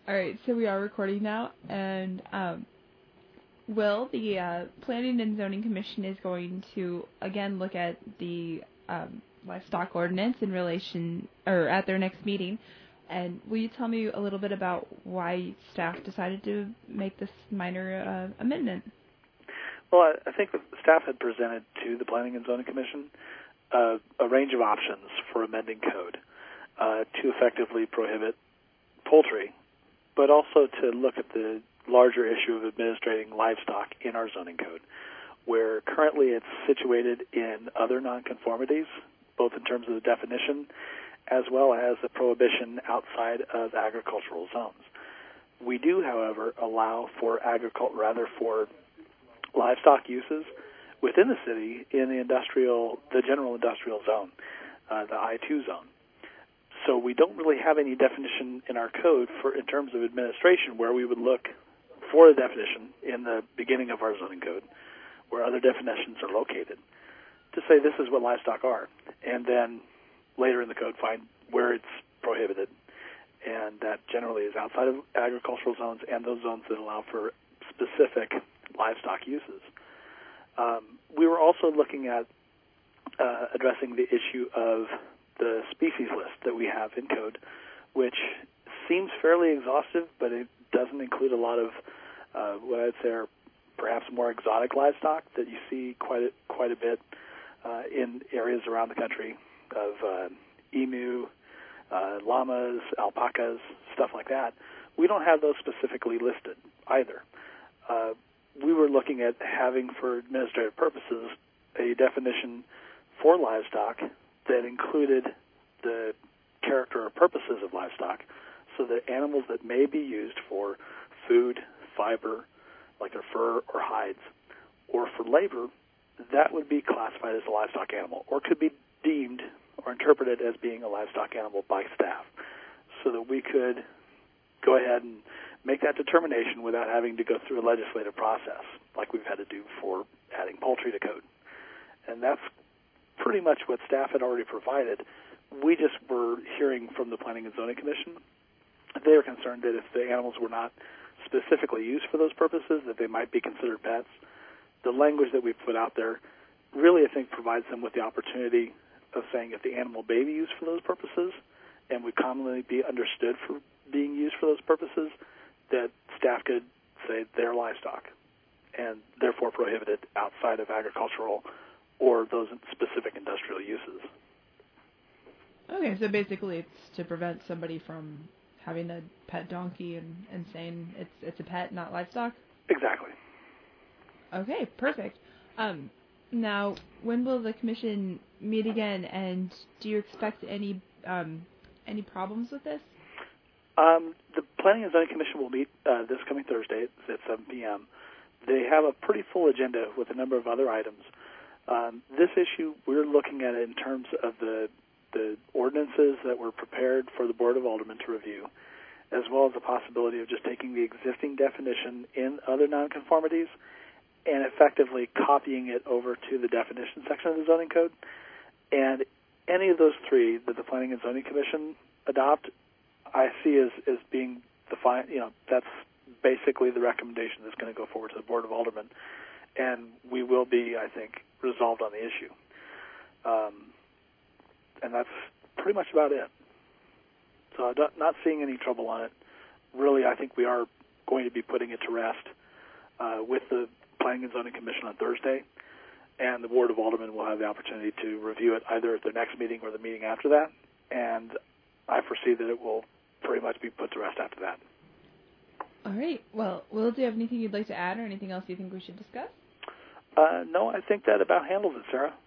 All right, so we are recording now, and Will, the Planning and Zoning Commission is going to again look at the livestock ordinance in relation, or at their next meeting. And will you tell me a little bit about why staff decided to make this minor amendment? Well, I think the staff had presented to the Planning and Zoning Commission a range of options for amending code to effectively prohibit poultry, but also to look at the larger issue of administrating livestock in our zoning code, where currently it's situated in other nonconformities, both in terms of the definition as well as the prohibition outside of agricultural zones. We do, however, allow for livestock uses within the city in the general industrial zone, the I-2 zone. So we don't really have any definition in our code in terms of administration where we would look for a definition in the beginning of our zoning code, where other definitions are located, to say this is what livestock are, and then later in the code find where it's prohibited, and that generally is outside of agricultural zones and those zones that allow for specific livestock uses. We were also looking at addressing the issue of the species list that we have in code, which seems fairly exhaustive, but it doesn't include a lot of what I'd say are perhaps more exotic livestock that you see quite a bit in areas around the country of emu, llamas, alpacas, stuff like that. We don't have those specifically listed either. We were looking at having, for administrative purposes, a definition for livestock that included the character or purposes of livestock, so that animals that may be used for food, fiber, like their fur or hides, or for labor, that would be classified as a livestock animal, or could be deemed or interpreted as being a livestock animal by staff, so that we could go ahead and make that determination without having to go through a legislative process like we've had to do for adding poultry to code. And that's pretty much what staff had already provided. We just were hearing from the Planning and Zoning Commission. They were concerned that if the animals were not specifically used for those purposes, that they might be considered pets. The language that we put out there really, I think, provides them with the opportunity of saying if the animal may be used for those purposes and would commonly be understood for being used for those purposes, that staff could say they're livestock and therefore prohibited outside of agricultural or those specific industrial uses. Okay, so basically it's to prevent somebody from having a pet donkey and saying it's a pet, not livestock? Exactly. Okay, perfect. Now, when will the commission meet again, and do you expect any problems with this? The Planning and Zoning Commission will meet this coming Thursday at 7 p.m. They have a pretty full agenda with a number of other items. This issue, we're looking at it in terms of the ordinances that were prepared for the Board of Aldermen to review, as well as the possibility of just taking the existing definition in other nonconformities and effectively copying it over to the definition section of the zoning code. And any of those three that the Planning and Zoning Commission adopt, I see as being that's basically the recommendation that's going to go forward to the Board of Aldermen, and we will be, I think, resolved on the issue. And that's pretty much about it. So not seeing any trouble on it. Really, I think we are going to be putting it to rest with the Planning and Zoning Commission on Thursday, and the Board of Aldermen will have the opportunity to review it either at their next meeting or the meeting after that, and I foresee that it will pretty much be put to rest after that. All right. Well, Will, do you have anything you'd like to add or anything else you think we should discuss? No, I think that about handles it, Sarah.